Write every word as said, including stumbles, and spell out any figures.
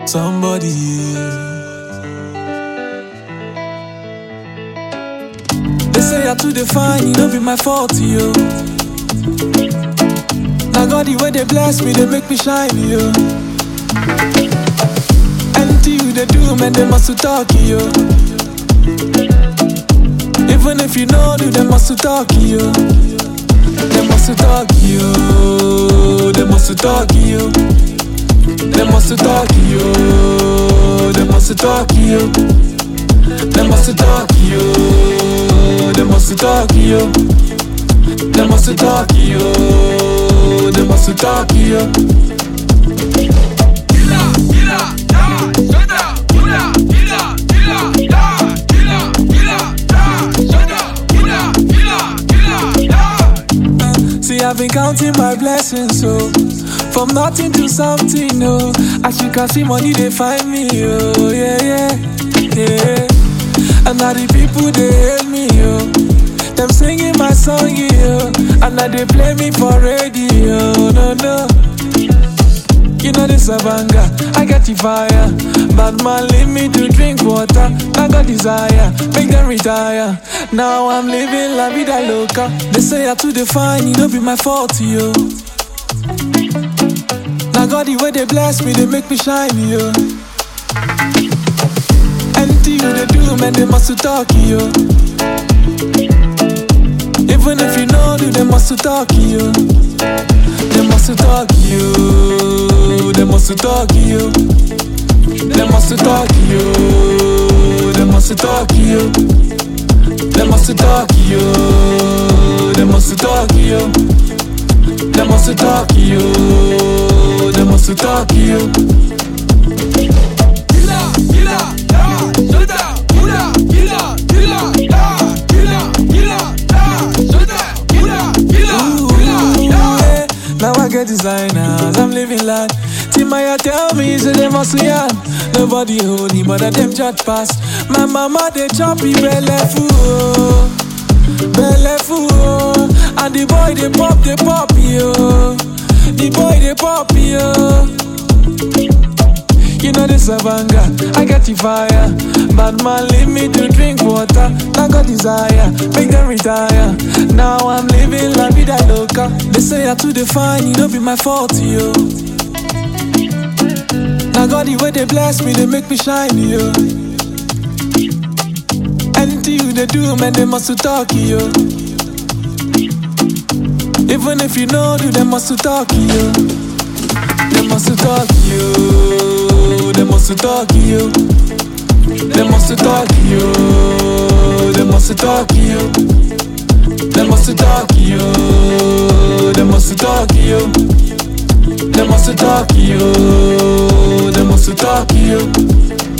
Somebody here. They say I too define, it don't be my fault, yo. Now God, the way they bless me, they make me shine, yo. Anything you they do, man, they must talk, yo. Even if you know, do they must talk, yo. They must talk, yo. They must talk, yo. They must talk, yo. They must talk, yo. They must talk, yo. They must talk, yo. They must talk, yo. They must talk, yo. See, I've been counting my blessings, so from nothing to something, no. As you can see, money they find me, oh yeah, yeah, yeah. And now the people they hate me, yo. Them singing my song, yo. And now they play me for radio, no, no. You know this a banger, I get the fire. Bad man leave me to drink water. I got desire, make them retire. Now I'm living la vida loca. They say I too define, it don't be my fault, yo. Now God, the way they bless me, they make me shine, yo. Anything you they do, man, they must talk, yo. Even if you know, do they must talk, yo. They must talk, yo. They must talk, yo. They must talk, yo. They must talk, yo. They must talk, yo. They must talk, yo. They must talk, yo. They must talk, yo. Now I get designers, I'm living land. Timaya tell me, say they must yam. Nobody holy, but at them judge past. My mama, they chop me belly full, belly full. And the boy, they pop, they pop, yo. The boy, they pop, yo. You know this a banger, I get the fire. Bad man leave me to drink water. I got desire, make them retire. Now I'm living la vida loca. They say I too define, it don't be my fault, yo. Now God, the way they bless me, they make me shine, yo. Anything you they do, man, they must talk, yo. Even if you know, do they must talk, yo. They must talk, yo. They must talk, yo. They must talk, yo. They must talk, yo. They must talk, yo. They must talk, yo. They must talk, yo. They must talk, yo.